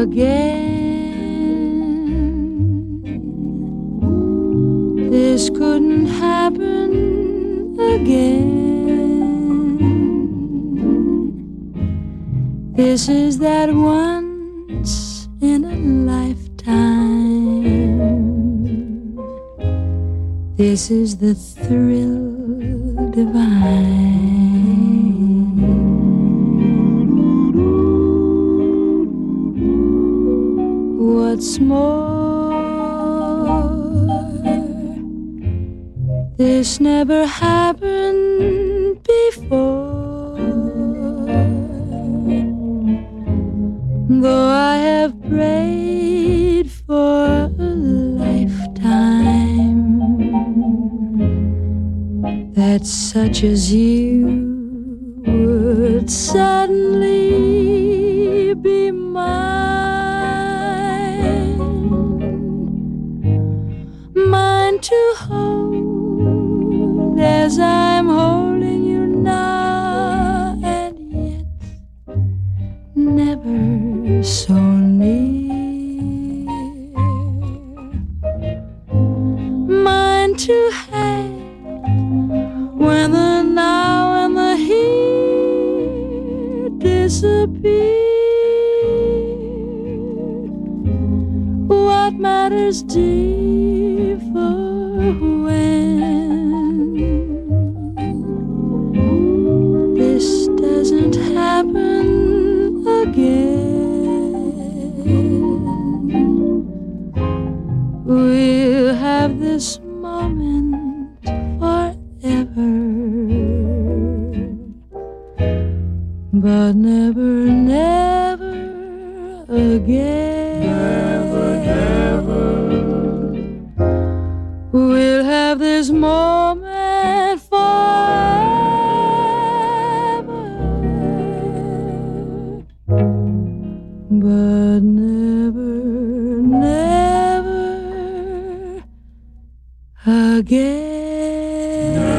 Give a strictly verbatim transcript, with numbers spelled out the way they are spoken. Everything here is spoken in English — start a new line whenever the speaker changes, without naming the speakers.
again. This couldn't happen again. This is that once in a lifetime. This is the thrill divine. What's more, this never happened before. Though I have prayed for a lifetime that such as you would suddenly be mine. To hold as I'm holding you now, and yet never so near. Mine to have when the now and the here disappear. What matters, dear, for when this doesn't happen again? We'll have this moment forever, but never, never again. Never, never. We'll have this moment forever, but never, never again.